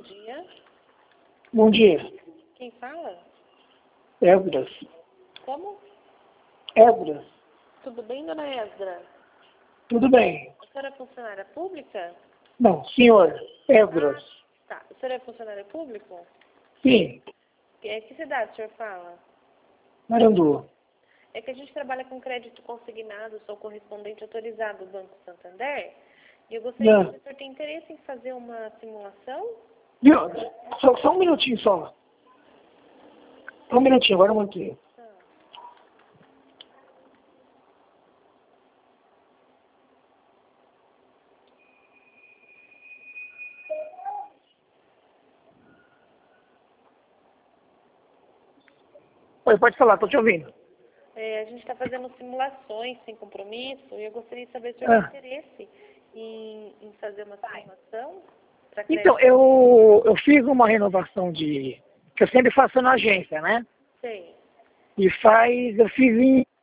dia. Bom dia. Quem fala? Esdras. Como? Esdras. Tudo bem, dona Esdra? Tudo bem? A senhora é funcionária pública? Não, senhor. Esdras. Tá. O senhor é funcionário público? Sim. Que cidade o senhor fala? Marandu. É que a gente trabalha com crédito consignado, sou correspondente autorizado do Banco Santander. E eu gostaria de Não. saber se o senhor tem interesse em fazer uma simulação? Viu? Só um minutinho só. Só um minutinho, agora eu mantenho. Oi, pode falar, tô te ouvindo. A gente está fazendo simulações sem compromisso e eu gostaria de saber se o senhor tem interesse em fazer uma simulação para crédito. Então, eu fiz uma renovação que eu sempre faço na agência, né? Sei. Eu fiz em